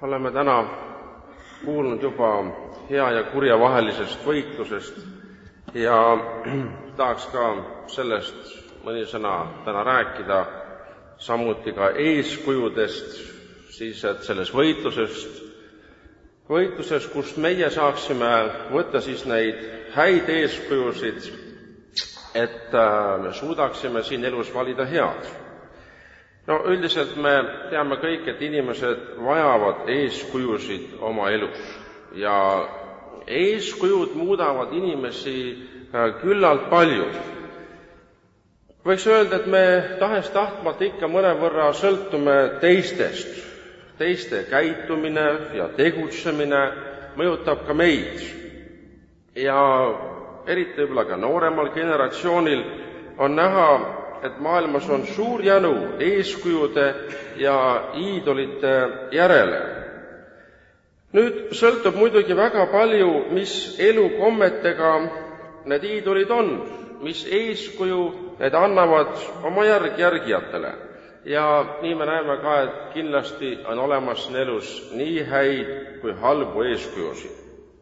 Oleme täna kuulnud juba hea ja kurja vahelisest võitlusest ja tahaks ka sellest mõni sõna täna rääkida, samuti ka eeskujudest, siis et selles võitluses, kus meie saaksime võtta siis neid häid eeskujusid, et me suudaksime siin elus valida head. No üldiselt me teame kõik, et inimesed vajavad eeskujusid oma elus ja eeskujud muudavad inimesi küllalt palju. Võiks öelda, et me tahes-tahtmata ikka mõnevõrra sõltume teistest. Teiste käitumine ja tegutsemine mõjutab ka meid. Ja eriti võib-olla ka nooremal generatsioonil on näha, et maailmas on suur janu eeskujude ja iidolite järele. Nüüd sõltub muidugi väga palju, mis elukommetega need iidolid on, mis eeskuju need annavad oma järgijatele. Ja nii me näeme ka, et kindlasti on olemas elus nii häid kui halbu eeskujusid.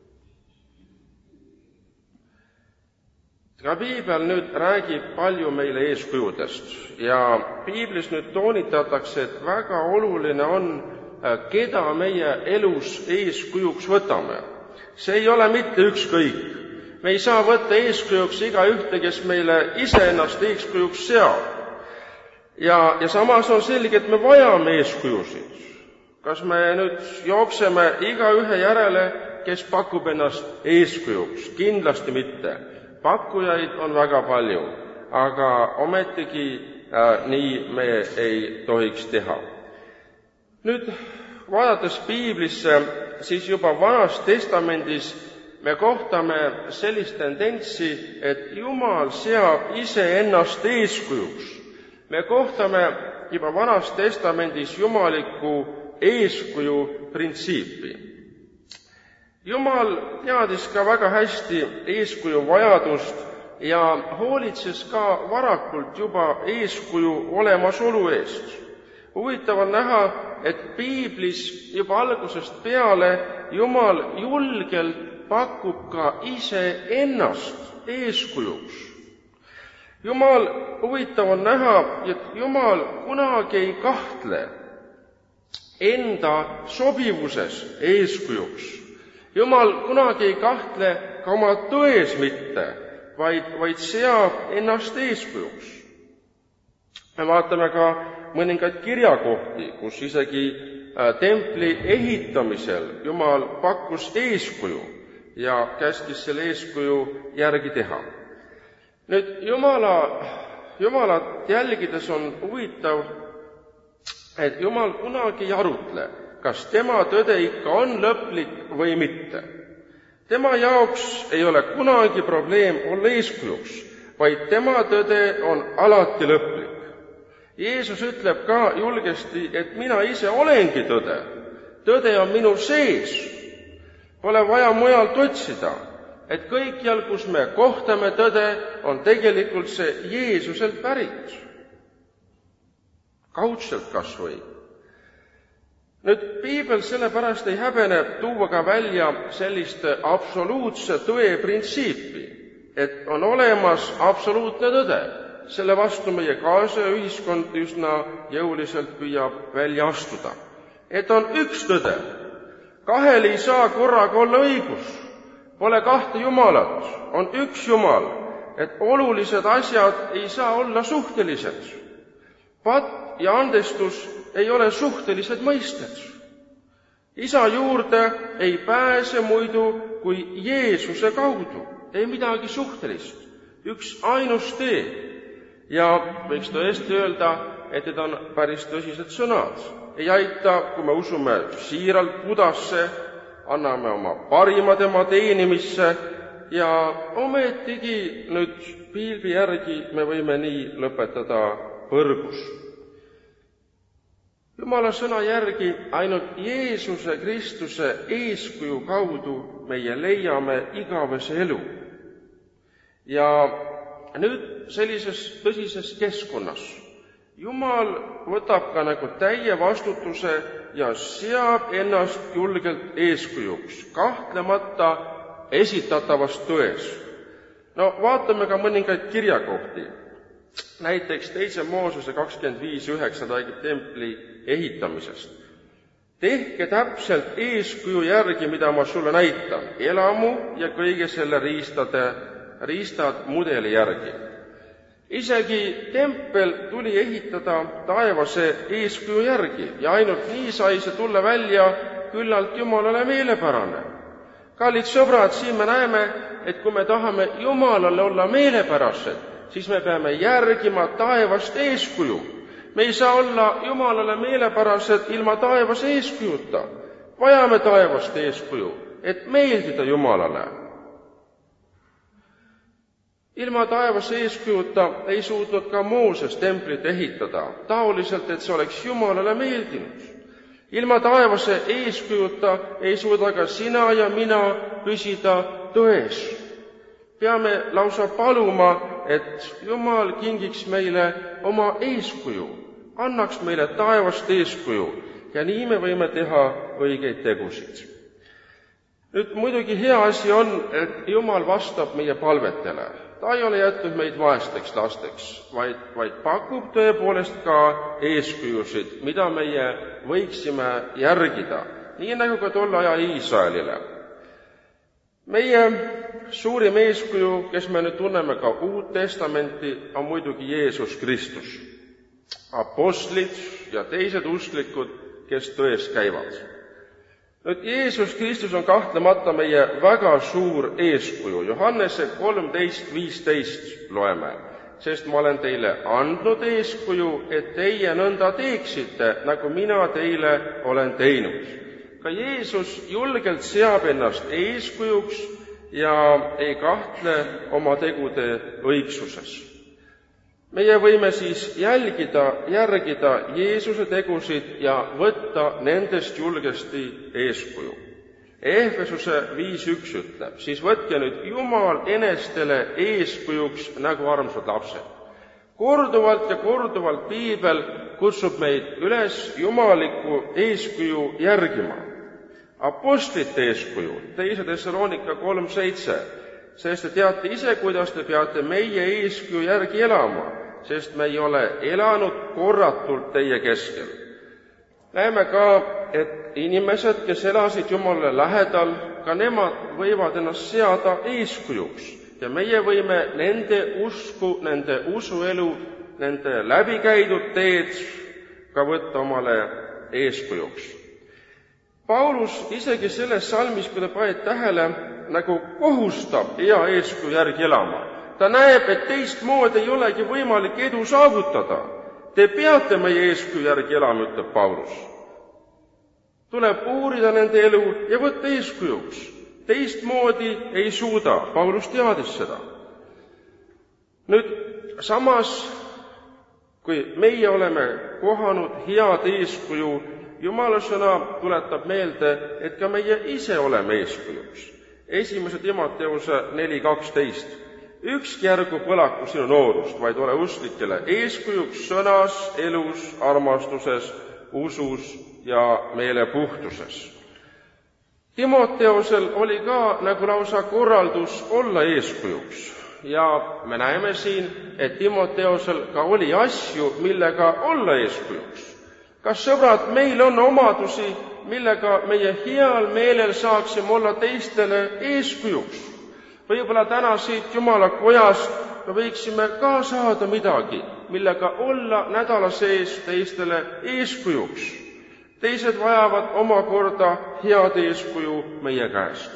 Ka piibel nüüd räägib palju meile eeskujudest ja piiblis nüüd toonitatakse, et väga oluline on, keda meie elus eeskujuks võtame. See ei ole mitte ükskõik. Me ei saa võtta eeskujuks igaühte, kes meile iseennast eeskujuks seab. Ja samas on selge, et me vajame eeskujusid. Kas me nüüd jookseme igaühe järele, kes pakub ennast eeskujuks? Kindlasti mitte. Pakkujaid on väga palju, aga ometigi nii me ei tohiks teha. Nüüd, vaadates piiblisse, siis juba Vanas Testamendis me kohtame sellist tendentsi, et Jumal seab iseennast eeskujuks. Me kohtame juba Vanas Testamendis jumalikku eeskuju printsiipi. Jumal teadis ka väga hästi eeskuju vajadust ja hoolitses ka varakult juba eeskuju olemasolu eest. Huvitav on näha, et piiblis juba algusest peale Jumal julgelt pakub ka iseennast eeskujuks. Huvitav on näha, et Jumal kunagi ei kahtle enda sobivuses eeskujuks. Jumal kunagi ei kahtle ka oma tões mitte, vaid seab ennast eeskujuks. Me vaatame ka mõningaid kirjakohti, kus isegi templi ehitamisel Jumal pakkus eeskuju ja käskis selle eeskuju järgi teha. Nüüd Jumalat jälgides on huvitav, et Jumal kunagi ei arutle, kas tema tõde ikka on lõplik või mitte. Tema jaoks ei ole kunagi probleem olla eeskujuks, vaid tema tõde on alati lõplik. Jeesus ütleb ka julgesti, et mina ise olengi tõde. Tõde on minu sees. Pole vaja mujalt otsida, et kõikjal, kus me kohtame tõde, on tegelikult see Jeesuselt pärit. Kaudselt kas või. Nüüd, piibel sellepärast ei häbene tuua ka välja sellist absoluutse tõe printsiipi, et on olemas absoluutne tõde. Selle vastu meie kaasaja ühiskond üsna jõuliselt püüab välja astuda. Et on üks tõde. Kahel ei saa korraga olla õigus. Pole kahte jumalat, on üks Jumal, et olulised asjad ei saa olla suhtelised. Patt ja andestus ei ole suhtelised mõisted. Isa juurde ei pääse muidu kui Jeesuse kaudu. Ei midagi suhtelist. Üks ainus tee. Ja võiks tõesti öelda, et need on päris tõsised sõnad. Ei aita, kui me usume siiralt Budasse, anname oma parima tema teenimisse ja ometigi nüüd piibli järgi me võime nii lõpetada põrgus. Jumala sõna järgi ainult Jeesuse Kristuse eeskuju kaudu meie leiame igavese elu. Ja nüüd sellises tõsises keskkonnas Jumal võtab ka nagu täie vastutuse ja seab ennast julgelt eeskujuks, kahtlemata esitatavas tões. No vaatame ka mõningaid kirjakohti. Näiteks 2. Moosese 25.9 räägib templi ehitamisest. Tehke täpselt eeskuju järgi, mida ma sulle näitan, elamu ja kõige selle riistad mudeli järgi. Isegi tempel tuli ehitada taevase eeskuju järgi ja ainult nii sai see tulla välja küllalt Jumalale meelepärane. Kallid sõbrad, siin me näeme, et kui me tahame Jumalale olla meelepärased, siis me peame järgima taevast eeskuju. Me ei saa olla Jumalale meelepärased ilma taevas eeskujuta. Vajame taevast eeskuju, et meeldida Jumalale. Ilma taevas eeskujuta ei suutnud ka Mooses templit ehitada, taoliselt, et see oleks Jumalale meeldinud. Ilma taevase eeskujuta ei suuda ka sina ja mina püsida tões. Peame lausa paluma, et Jumal kingiks meile oma eeskuju, annaks meile taevast eeskuju ja nii me võime teha õigeid tegusid. Nüüd muidugi hea asi on, et Jumal vastab meie palvetele. Ta ei ole jätnud meid vaesteks lasteks, vaid pakub tõepoolest ka eeskujusid, mida meie võiksime järgida, nii nagu ka tol ajal Iisraelile. Meie suurim eeskuju, kes me nüüd tunneme ka Uut Testamenti, on muidugi Jeesus Kristus. Apostlid ja teised usklikud, kes tões käivad. Nüüd Jeesus Kristus on kahtlemata meie väga suur eeskuju. Johannese 13.15 loeme, sest ma olen teile andnud eeskuju, et teie nõnda teeksite, nagu mina teile olen teinud. Ka Jeesus julgelt seab ennast eeskujuks ja ei kahtle oma tegude õigsuses. Meie võime siis järgida Jeesuse tegusid ja võtta nendest julgesti eeskuju. Efesuse 5.1 ütleb, siis võtke nüüd Jumal enestele eeskujuks nagu armsad lapsed. Korduvalt ja korduvalt Piibel kutsub meid üles jumalikku eeskuju järgima. Apostlite eeskuju, 2. Thessalonika 3.7, sest te teate ise, kuidas te peate meie eeskuju järgi elama, sest me ei ole elanud korratult teie keskel. Näeme ka, et inimesed, kes elasid Jumalale lähedal, ka nemad võivad ennast seada eeskujuks ja meie võime nende usku, nende usuelu, nende läbikäidud teed ka võtta omale eeskujuks. Paulus isegi selles salmis, kui ta paneb tähele, nagu kohustab hea eeskuju järgi elama. Ta näeb, et teistmoodi ei olegi võimalik edu saavutada. Te peate meie eeskuju järgi elama, ütleb Paulus. Tuleb uurida nende elu ja võtta eeskujuks. Teistmoodi ei suuda, Paulus teadis seda. Nüüd samas, kui meie oleme kohanud head eeskuju, Jumala sõna tuletab meelde, et ka meie ise oleme eeskujuks. 1. Timoteuse 4.12. Ükski ärgu põlaku sinu noorust, vaid ole usklikele eeskujuks sõnas, elus, armastuses, usus ja meelepuhtuses. Timoteusel oli ka nagu lausa korraldus olla eeskujuks. Ja me näeme siin, et Timoteusel ka oli asju, millega olla eeskujuks. Kas, sõbrad, meil on omadusi, millega meie heal meelel saaksime olla teistele eeskujuks? Võib-olla täna siit Jumala kojast me võiksime ka saada midagi, millega olla nädala sees teistele eeskujuks. Teised vajavad omakorda head eeskuju meie käest.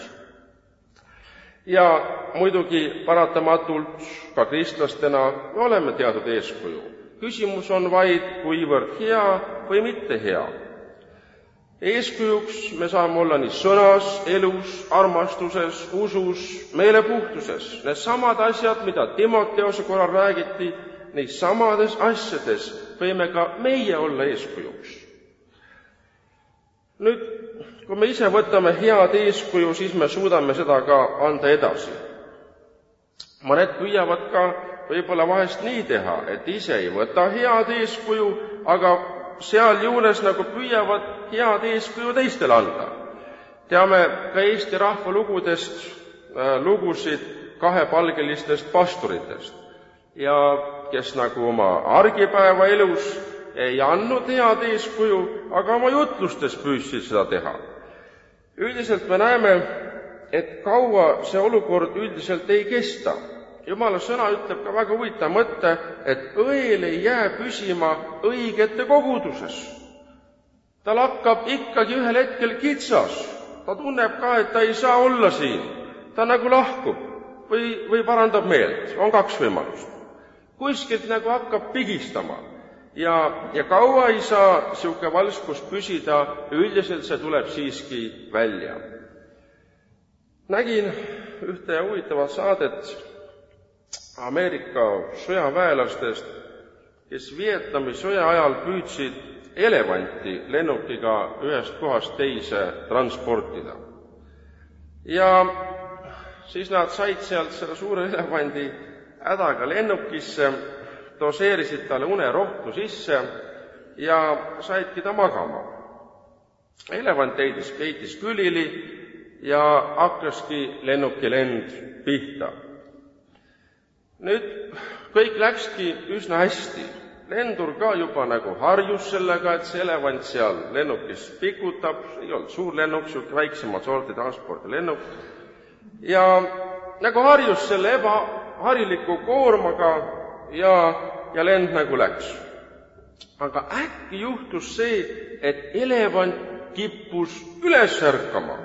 Ja muidugi paratamatult ka kristlastena me oleme teatud eeskuju. Küsimus on vaid, kuivõrd hea või mitte hea. Eeskujuks me saame olla nii sõnas, elus, armastuses, usus, meelepuhtuses. Need samad asjad, mida Timoteuse korral räägiti, neid samades asjades võime ka meie olla eeskujuks. Nüüd, kui me ise võtame head eeskuju, siis me suudame seda ka anda edasi. Mõned püüavad ka võib-olla vahest nii teha, et ise ei võta head eeskuju, aga sealjuures nagu püüavad head eeskuju teistele anda. Teame ka Eesti rahvalugudest lugusid kahepalgelistest pastoritest ja kes nagu oma argipäeva elus ei andnud head eeskuju, aga oma jutlustes püüdsid seda teha. Üldiselt me näeme, et kaua see olukord üldiselt ei kesta. Jumala sõna ütleb ka väga huvitav mõtte, et õel ei jää püsima õigete koguduses. Tal hakkab ikkagi ühel hetkel kitsas. Ta tunneb ka, et ta ei saa olla siin. Ta nagu lahkub või parandab meelt. On kaks võimalust. Kuskilt nagu hakkab pigistama. Ja kaua ei saa siuke valskus püsida, üldiselt see tuleb siiski välja. Nägin ühte huvitavat saadet Ameerika sõjaväelastest, kes Vietnami sõja ajal püüdsid elevanti lennukiga ühest kohast teise transportida. Ja siis nad said sealt selle suure elevandi hädaga lennukisse, doseerisid talle unerohtu sisse ja saidki ta magama. Elevant heitis külili ja hakkaski lennukilend pihta. Nüüd kõik läkski üsna hästi. Lendur ka juba nagu harjus sellega, et see elevant seal lennukis pikutab, ei olnud suur lennuk, siuke väiksemad sorti transpordilennuk. Ja nagu harjus selle ebahariliku koormaga ja lend nagu läks. Aga äkki juhtus see, et elevant kippus üles ärkama.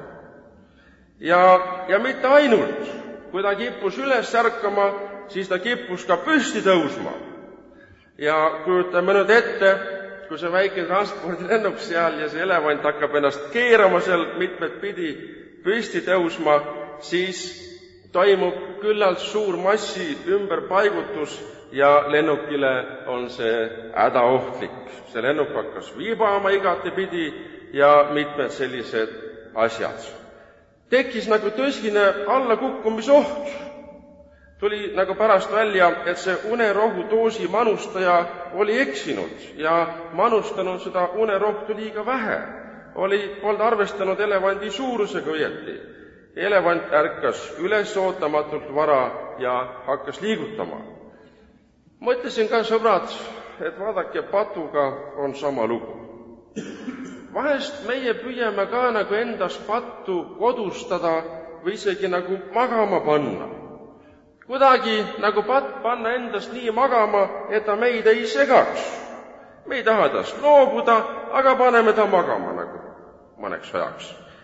Ja mitte ainult, kui ta kippus üles ärkama, siis ta kippus ka püsti tõusma. Ja kujutame nüüd ette, kui see väike transpordilennuk seal ja see elevant hakkab ennast keerama seal mitmed pidi püsti tõusma, siis toimub küllalt suur massi ümberpaigutus ja lennukile on see hädaohtlik. See lennuk hakkas viibama igatepidi ja mitmed sellised asjad. Tekkis nagu tõsine allakukkumisoht. Tuli nagu pärast välja, et see unerohu doosi manustaja oli eksinud ja manustanud seda unerohtu liiga vähe. Polnud arvestanud elevandi suurusega õieti. Elevant ärkas üles ootamatult vara ja hakkas liigutama. Mõtlesin ka, sõbrad, et vaadake, patuga on sama lugu. Vahest meie püüame ka nagu endas pattu kodustada või isegi nagu magama panna. Kuidagi nagu patt panna endast nii magama, et ta meid ei segaks. Me ei taha tast loobuda, aga paneme ta magama nagu mõneks ajaks.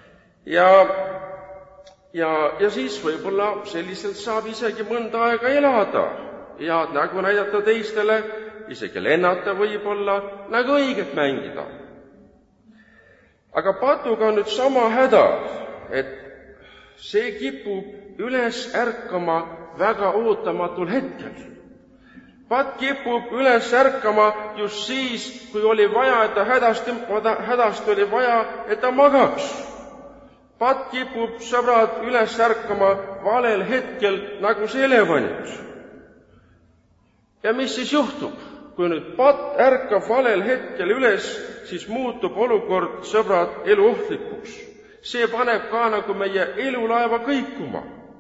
Ja siis võib-olla selliselt saab isegi mõnda aega elada. Head nägu näidata teistele, isegi lennata võib-olla, nagu õiget mängida. Aga patuga on nüüd sama häda, et see kipub üles ärkama väga ootamatul hetkel. Patt kipub üles ärkama just siis, kui oli vaja, et ta hädasti oli vaja, et ta magaks. Patt kipub, sõbrad, üles ärkama valel hetkel nagu see elevant. Ja mis siis juhtub? Kui nüüd patt ärkab valel hetkel üles, siis muutub olukord, sõbrad, eluohtlikuks. See paneb ka nagu meie elulaeva kõikuma.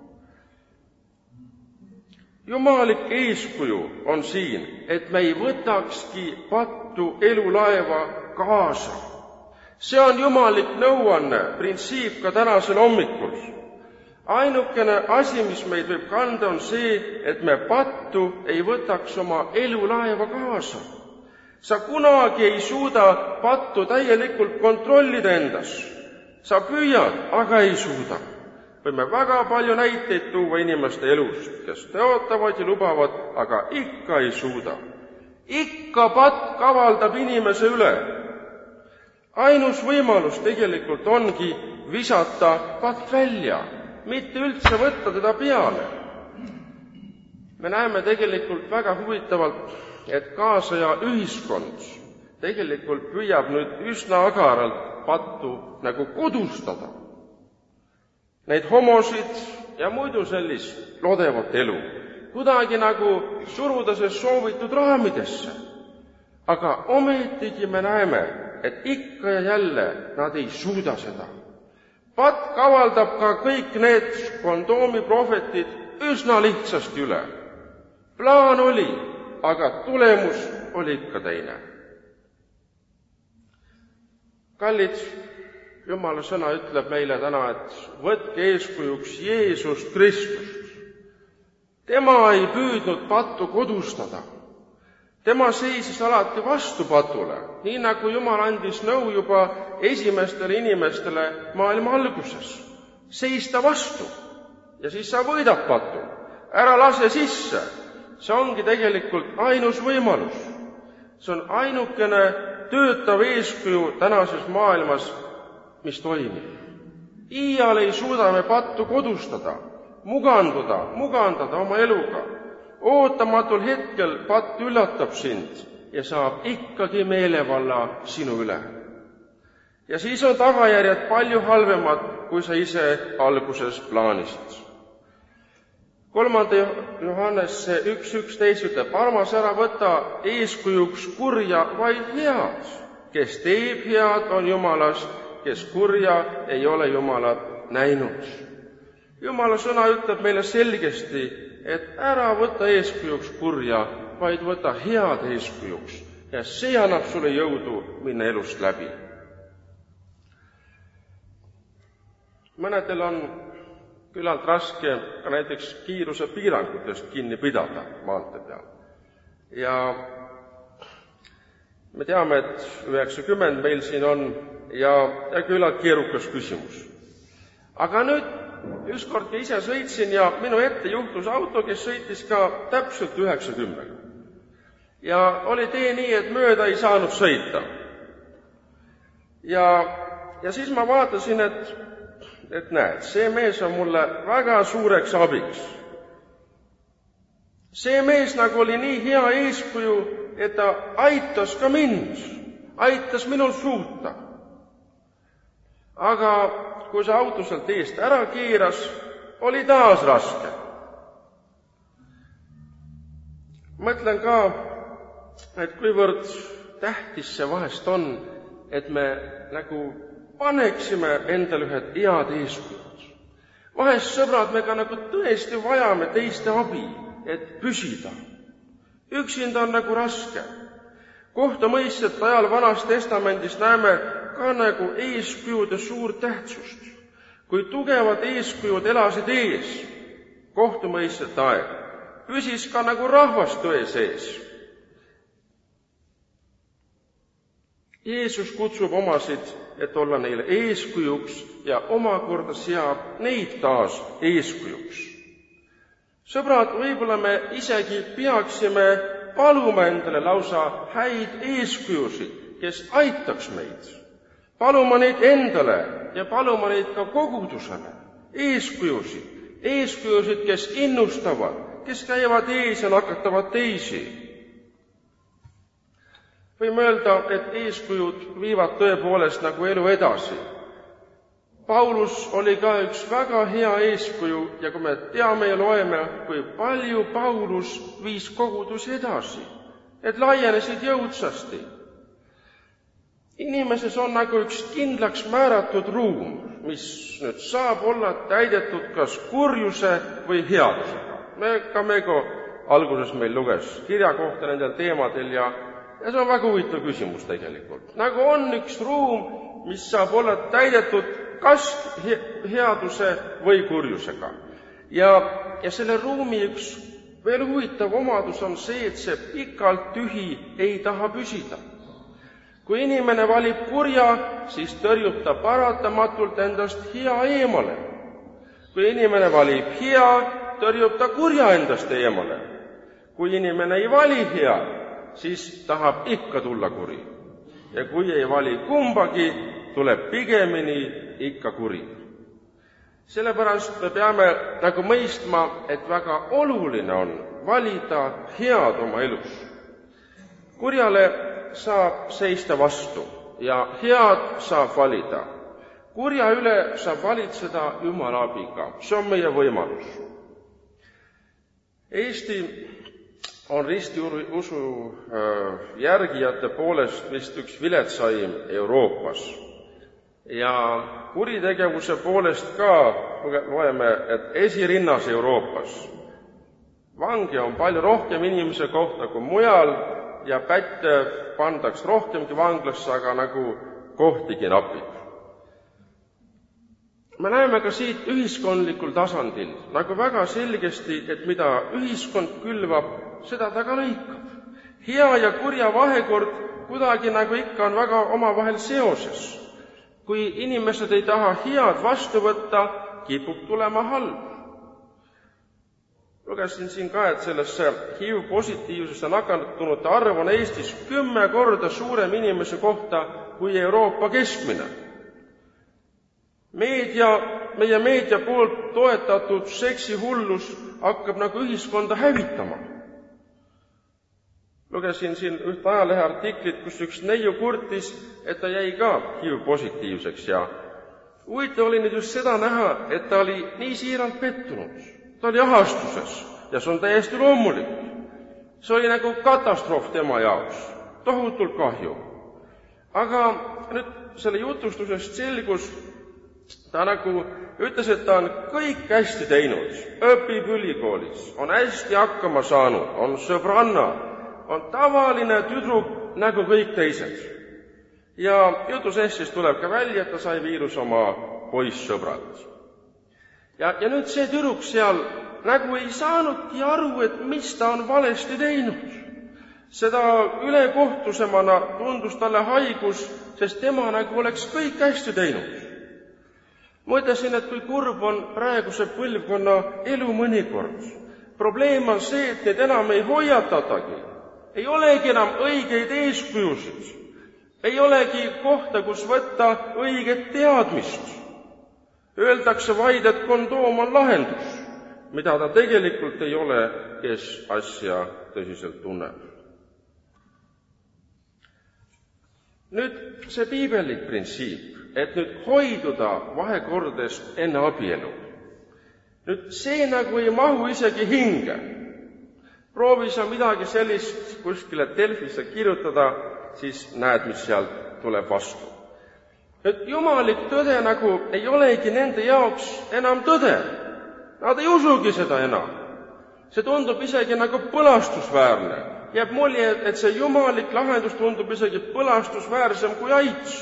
Jumalik eeskuju on siin, et me ei võtakski pattu elulaeva kaasa. See on jumalik nõuanne, printsiip ka tänasel hommikul. Ainukene asi, mis meid võib kanda, on see, et me pattu ei võtaks oma elulaeva kaasa. Sa kunagi ei suuda pattu täielikult kontrollida endas. Sa püüad, aga ei suuda. Võime väga palju näiteid tuua inimeste elust, kes teotavad ja lubavad, aga ikka ei suuda. Ikka patt kavaldab inimese üle. Ainus võimalus tegelikult ongi visata patt välja, mitte üldse võtta teda peale. Me näeme tegelikult väga huvitavalt, et kaasaja ühiskond tegelikult püüab nüüd üsna agaralt pattu nagu kodustada. Neid homosid ja muidu sellist lodevat elu kuidagi nagu suruda see soovitud raamidesse. Aga ometigi me näeme, et ikka ja jälle nad ei suuda seda. Patk avaldab ka kõik need kondoomiprohvetid üsna lihtsasti üle. Plaan oli, aga tulemus oli ikka teine. Kallid, Jumala sõna ütleb meile täna, et võtke eeskujuks Jeesust Kristust. Tema ei püüdnud pattu kodustada. Tema seisis alati vastu patule, nii nagu Jumal andis nõu juba esimestele inimestele maailma alguses. Seista vastu ja siis sa võidad patu. Ära lase sisse. See ongi tegelikult ainus võimalus. See on ainukene töötav eeskuju tänases maailmas, mis toimib. Iial ei suuda me pattu kodustada, mugandada oma eluga. Ootamatul hetkel patt üllatab sind ja saab ikkagi meelevalla sinu üle. Ja siis on tagajärjed palju halvemad, kui sa ise alguses plaanisid. 3. Johannese 1:11 ütleb, armas, ära võta eeskujuks kurja, vaid head. Kes teeb head, on Jumalast, kes kurja ei ole Jumalat näinud. Jumala sõna ütleb meile selgesti, et ära võta eeskujuks kurja, vaid võta head eeskujuks ja see annab sulle jõudu minna elust läbi. Mõnedel on küllalt raske ka näiteks kiiruse piirangutest kinni pidada maantee peal. Ja me teame, et 90 meil siin on ja küllalt keerukas küsimus. Aga nüüd ükskord ise sõitsin ja minu ette juhtus auto, kes sõitis ka täpselt 90. Ja oli tee nii, et mööda ei saanud sõita. Ja siis ma vaatasin, et näed, see mees on mulle väga suureks abiks. See mees nagu oli nii hea eeskuju, et ta aitas ka mind, aitas minul suuta. Aga kui see auto sealt eest ära keeras, oli taas raske. Mõtlen ka, et kuivõrd tähtis see vahest on, et me nagu paneksime endale ühed head eeskujud. Vahest, sõbrad, me ka nagu tõesti vajame teiste abi, et püsida. Üksinda on nagu raske. Kohtumõistjate ajal Vanas Testamendis näeme ka nagu eeskujude suurt tähtsust. Kui tugevad eeskujud elasid ees, kohtumõistjate aeg, püsis ka nagu rahvas tõe sees. Jeesus kutsub omasid, et olla neile eeskujuks ja omakorda seab neid taas eeskujuks. Sõbrad, võib-olla me isegi peaksime paluma endale lausa häid eeskujusid, kes aitaks meid. Paluma neid endale ja paluma neid ka kogudusele. Eeskujusid, kes innustavad, kes käivad ees ja nakatavad teisi. Võime öelda, et eeskujud viivad tõepoolest nagu elu edasi. Paulus oli ka üks väga hea eeskuju ja kui me teame ja loeme, kui palju Paulus viis kogudusi edasi, et laienesid jõudsasti. Inimeses on nagu üks kindlaks määratud ruum, mis nüüd saab olla täidetud kas kurjuse või headusega. Meego alguses meil luges kirja kohta nendel teemadel ja see on väga huvitav küsimus tegelikult. Nagu on üks ruum, mis saab olla täidetud kas headuse või kurjusega. Ja selle ruumi üks veel huvitav omadus on see, et see pikalt tühi ei taha püsida. Kui inimene valib kurja, siis tõrjub ta paratamatult endast hea eemale. Kui inimene valib hea, tõrjub ta kurja endast eemale. Kui inimene ei vali hea, siis tahab ikka tulla kuri. Ja kui ei vali kumbagi, tuleb pigemini ikka kuri. Sellepärast me peame nagu mõistma, et väga oluline on valida head oma elus. Kurjale saab seista vastu ja head saab valida. Kurja üle saab valitseda Jumala abiga. See on meie võimalus. Eesti on ristiusu järgijate poolest vist üks viletsaim Euroopas. Ja kuritegevuse poolest ka loeme, et esirinnas Euroopas. Vangi on palju rohkem inimese kohta kui mujal ja pätte pandaks rohkemgi vanglasse, aga nagu kohtigi napib. Me näeme ka siit ühiskondlikul tasandil nagu väga selgesti, et mida ühiskond külvab, seda ta ka lõikab. Hea ja kurja vahekord kuidagi nagu ikka on väga omavahel seoses. Kui inimesed ei taha head vastu võtta, kipub tulema halb. Lugesin siin ka, et sellesse HIV-positiivsesse nakatunute arv on Eestis 10 korda suurem inimese kohta kui Euroopa keskmine. Meie meedia poolt toetatud seksihullus hakkab nagu ühiskonda hävitama. Lugesin siin üht ajalehe artiklit, kus üks neiu kurtis, et ta jäi ka HIV-positiivseks ja huvitav oli nüüd just seda näha, et ta oli nii siiralt pettunud. Ta oli ahastuses ja see on täiesti loomulik. See oli nagu katastroof tema jaoks, tohutult kahju. Aga nüüd selle jutustusest selgus, ta nagu ütles, et ta on kõik hästi teinud, õpib ülikoolis, on hästi hakkama saanud, on sõbranna, on tavaline tüdruk nagu kõik teised. Ja jutusessist tuleb ka välja, et ta sai viirus oma poissõbrad. Ja nüüd see tüdruk seal nagu ei saanudki aru, et mis ta on valesti teinud. Seda ülekohtusemana tundus talle haigus, sest tema nagu oleks kõik hästi teinud. Mõtlesin, et kui kurb on praeguse põlvkonna elu mõnikord. Probleem on see, et neid enam ei hoiatatagi. Ei olegi enam õigeid eeskujusid. Ei olegi kohta, kus võtta õiget teadmist. Öeldakse vaid, et kondoom on lahendus, mida ta tegelikult ei ole, kes asja tõsiselt tunneb. Nüüd see piibellik printsiip, et nüüd hoiduda vahekordest enne abielu. Nüüd see nagu ei mahu isegi hinge. Proovi sa midagi sellist kuskile Delfisse kirjutada, siis näed, mis sealt tuleb vastu. Nüüd jumalik tõde nagu ei olegi nende jaoks enam tõde. Nad ei usugi seda enam. See tundub isegi nagu põlastusväärne. Jääb mulje, et see jumalik lahendus tundub isegi põlastusväärsem kui aits.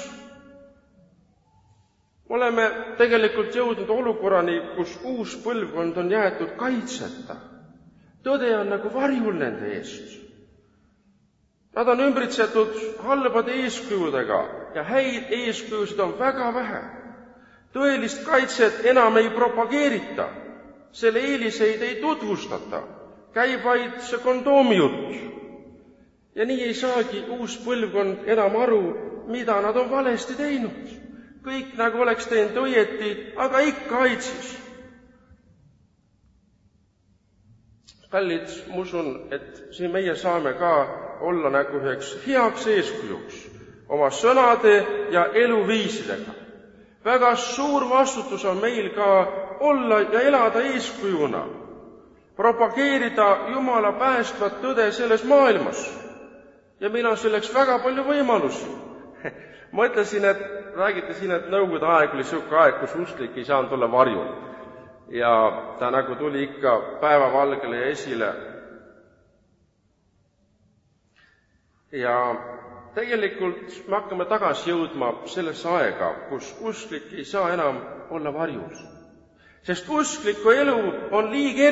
Oleme tegelikult jõudnud olukorrani, kus uus põlvkond on jäetud kaitseta. Tõde on nagu varjul nende eest. Nad on ümbritsetud halbade eeskujudega ja häid eeskujusid on väga vähe. Tõelist kaitset enam ei propageerita, selle eeliseid ei tutvustata, käib vaid see kondoomi jutt. Ja nii ei saagi uus põlvkond enam aru, mida nad on valesti teinud. Kõik nagu oleks teinud õieti, aga ikka aitsis. Kallid, ma usun, et siin meie saame ka olla nagu üheks heaks eeskujuks oma sõnade ja eluviisidega. Väga suur vastutus on meil ka olla ja elada eeskujuna, propageerida Jumala päästvat tõde selles maailmas. Ja meil on selleks väga palju võimalusi. Mõtlesin, et räägite siin, et nõukogude aeg oli selline aeg, kus usklik ei saanud olla varjul. Ja ta nagu tuli ikka päevavalgele ja esile. Ja tegelikult me hakkame tagasi jõudma sellesse aega, kus usklik ei saa enam olla varjus. Sest uskliku elu on liiga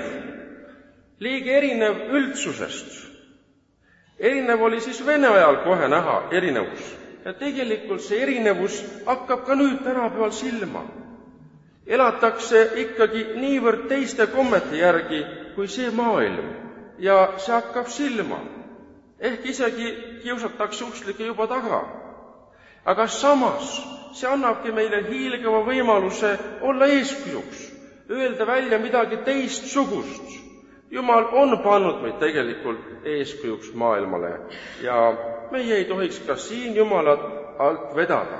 erinev üldsusest. Erinev oli siis Vene ajal kohe näha erinevus. Ja tegelikult see erinevus hakkab ka nüüd tänapäeval silma. Elatakse ikkagi niivõrd teiste kommete järgi kui see maailm ja see hakkab silma. Ehk isegi kiusatakse usklikke juba taga. Aga samas see annabki meile hiilgava võimaluse olla eeskujuks, öelda välja midagi teistsugust. Jumal on pannud meid tegelikult eeskujuks maailmale ja meie ei tohiks ka siin Jumalat alt vedada.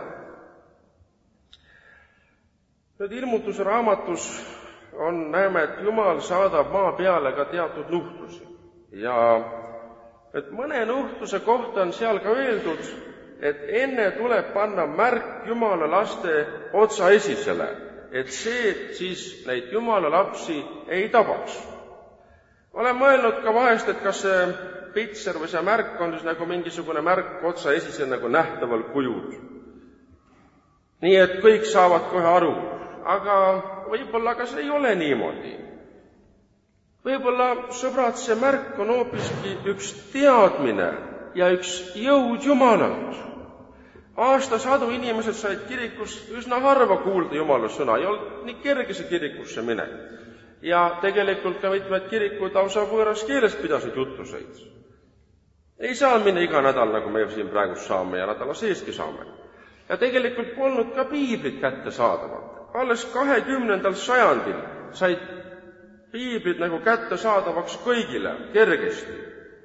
Nüüd ilmutuse raamatus näeme, et Jumal saadab maa peale ka teatud nuhtlusi. Ja et mõne nuhtluse kohta on seal ka öeldud, et enne tuleb panna märk Jumala laste otsaesisele, et see siis neid Jumala lapsi ei tabaks. Olen mõelnud ka vahest, et kas see pitser või see märk on siis nagu mingisugune märk otsaesisel nagu nähtaval kujul. Nii et kõik saavad kohe aru, aga võib-olla ka see ei ole niimoodi. Võib-olla, sõbrad, see märk on hoopiski üks teadmine ja üks jõud Jumalalt. Aastasadu inimesed said kirikus üsna harva kuulda Jumala sõna, ei olnud nii kerge see kirikusse minek. Ja tegelikult ka mitmed kirikud lausa võõras keeles pidasid jutuseid. Ei saa minna iga nädal, nagu me siin praegu saame ja nädala seeski saame. Ja tegelikult polnud ka piiblit kätte saadavad. Alles 20. sajandil said piiblid nagu kätte saadavaks kõigile, kergesti.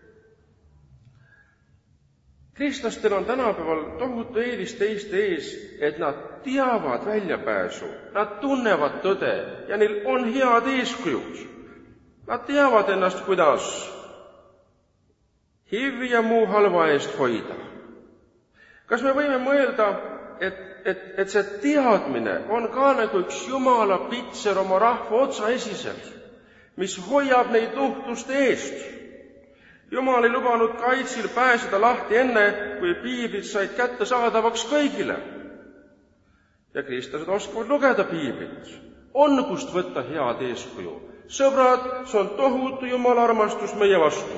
Kristlastel on tänapäeval tohutu eelis teiste ees, et nad teavad väljapääsu, nad tunnevad tõde ja neil on head eeskujud. Nad teavad ennast, kuidas HIV ja muu halva eest hoida. Kas me võime mõelda, et see teadmine on ka nagu üks Jumala pitser oma rahva otsaesisel, mis hoiab neid nuhtluste eest? Jumal ei lubanud kaitsil pääseda lahti enne, kui piiblid said kätte saadavaks kõigile. Ja kristlased oskavad lugeda piiblit. On kust võtta head eeskuju. Sõbrad, see on tohutu Jumala armastus meie vastu.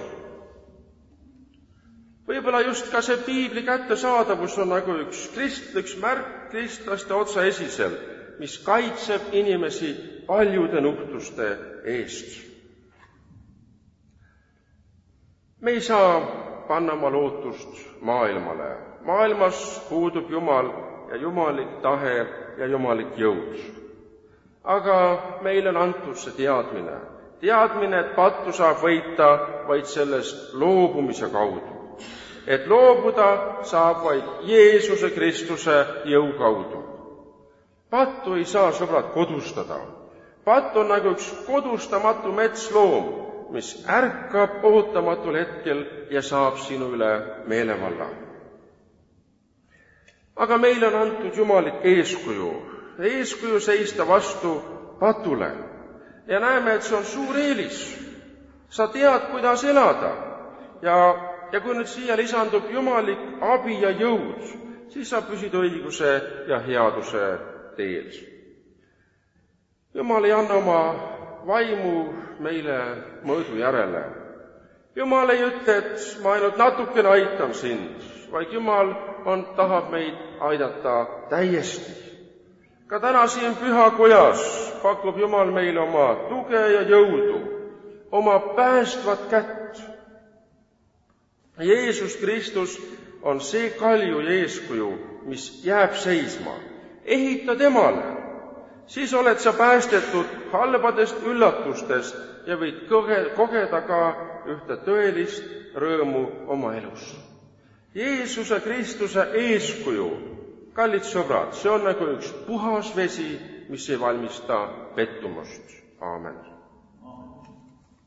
Võib-olla just ka see piibli kättesaadavus on nagu üks märk kristlaste otsaesisel, mis kaitseb inimesi paljude nuhtluste eest. Me ei saa panna oma lootust maailmale. Maailmas puudub Jumal ja jumalik tahe ja jumalik jõud. Aga meile on antud see teadmine. Teadmine, et pattu saab võita vaid sellest loobumise kaudu. Et loobuda saab vaid Jeesuse Kristuse jõu kaudu. Pattu ei saa, sõbrad, kodustada. Patt on nagu üks kodustamatu metsloom, mis ärkab ootamatul hetkel ja saab sinu üle meelevalla. Aga meile on antud jumalik eeskuju seista vastu patule. Ja näeme, et see on suur eelis. Sa tead, kuidas elada. Ja kui nüüd siia lisandub jumalik abi ja jõud, siis sa püsid õiguse ja headuse teel. Jumal ei anna oma vaimu meile mõõdu järele. Jumal ei ütle, et ma ainult natukene aitan sind, vaid Jumal tahab meid aidata täiesti. Ka täna siin pühakojas pakub Jumal meile oma tuge ja jõudu, oma päästvat kätt. Jeesus Kristus on see kalju ja eeskuju, mis jääb seisma. Ehita temale. Siis oled sa päästetud halbadest üllatustest ja võid kogeda ka ühte tõelist rõõmu oma elus. Jeesuse Kristuse eeskuju, kallid sõbrad, see on nagu üks puhas vesi, mis ei valmista pettumust. Aamen.